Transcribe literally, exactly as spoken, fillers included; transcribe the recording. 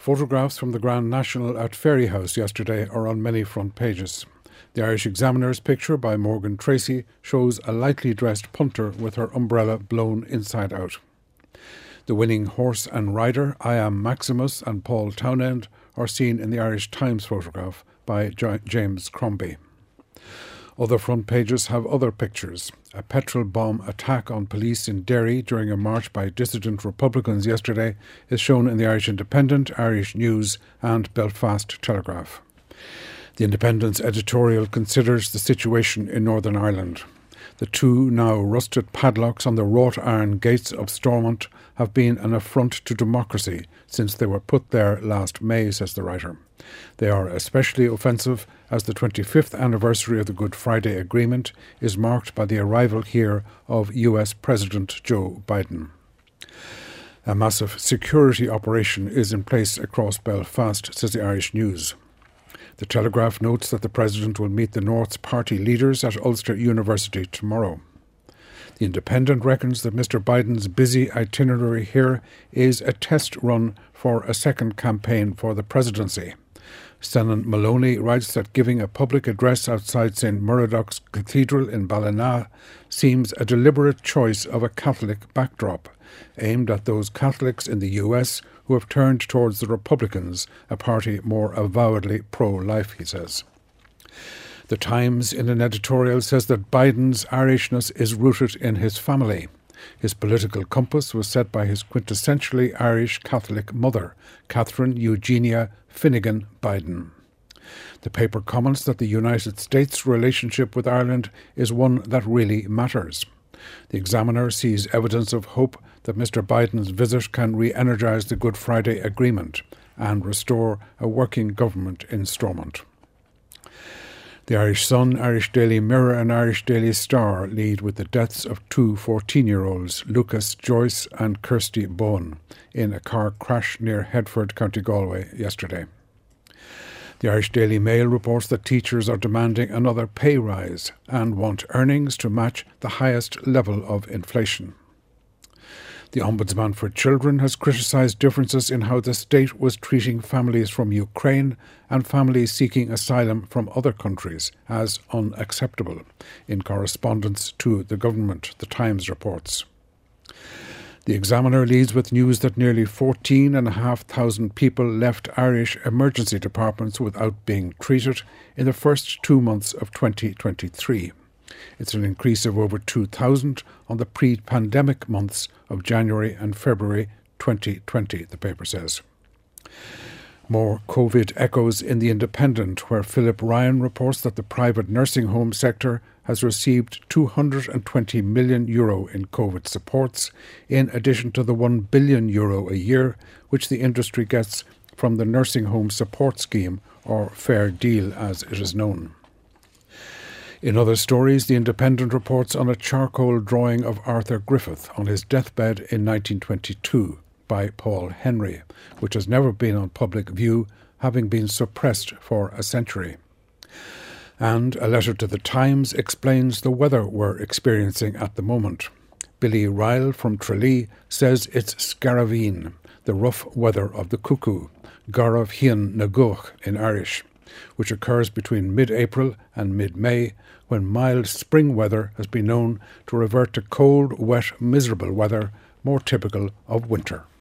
Photographs from the Grand National at Fairyhouse yesterday are on many front pages. The Irish Examiner's picture by Morgan Tracy shows a lightly dressed punter with her umbrella blown inside out. The winning horse and rider, I Am Maximus and Paul Townend, are seen in the Irish Times photograph by James Crombie. Other front pages have other pictures. A petrol bomb attack on police in Derry during a march by dissident Republicans yesterday is shown in the Irish Independent, Irish News and Belfast Telegraph. The Independent's editorial considers the situation in Northern Ireland. The two now rusted padlocks on the wrought iron gates of Stormont have been an affront to democracy since they were put there last May, says the writer. They are especially offensive as the twenty-fifth anniversary of the Good Friday Agreement is marked by the arrival here of U S President Joe Biden. A massive security operation is in place across Belfast, says the Irish News. The Telegraph notes that the President will meet the North's party leaders at Ulster University tomorrow. The Independent reckons that Mister Biden's busy itinerary here is a test run for a second campaign for the presidency. Senan Maloney writes that giving a public address outside Saint Murdoch's Cathedral in Ballina seems a deliberate choice of a Catholic backdrop, aimed at those Catholics in the U S who have turned towards the Republicans, a party more avowedly pro-life, he says. The Times, in an editorial, says that Biden's Irishness is rooted in his family. His political compass was set by his quintessentially Irish Catholic mother, Catherine Eugenia Finnegan Biden. The paper comments that the United States' relationship with Ireland is one that really matters. The Examiner sees evidence of hope that Mister Biden's visit can re-energise the Good Friday Agreement and restore a working government in Stormont. The Irish Sun, Irish Daily Mirror and Irish Daily Star lead with the deaths of two fourteen-year-olds, Lucas Joyce and Kirsty Bowen, in a car crash near Headford, County Galway, yesterday. The Irish Daily Mail reports that teachers are demanding another pay rise and want earnings to match the highest level of inflation. The Ombudsman for Children has criticised differences in how the state was treating families from Ukraine and families seeking asylum from other countries as unacceptable, in correspondence to the government, the Times reports. The Examiner leads with news that nearly fourteen and a half thousand people left Irish emergency departments without being treated in the first two months of twenty twenty-three. It's an increase of over two thousand on the pre-pandemic months of January and February twenty twenty, the paper says. More COVID echoes in The Independent, where Philip Ryan reports that the private nursing home sector has received two hundred twenty million euro in COVID supports, in addition to the one billion euro a year, which the industry gets from the Nursing Home Support Scheme, or Fair Deal as it is known. In other stories, The Independent reports on a charcoal drawing of Arthur Griffith on his deathbed in nineteen twenty-two by Paul Henry, which has never been on public view, having been suppressed for a century. And a letter to the Times explains the weather we're experiencing at the moment. Billy Ryle from Tralee says it's Scaraveen, the rough weather of the cuckoo, Garav Hien Naguch in Irish, which occurs between mid-April and mid-May, when mild spring weather has been known to revert to cold, wet, miserable weather, more typical of winter.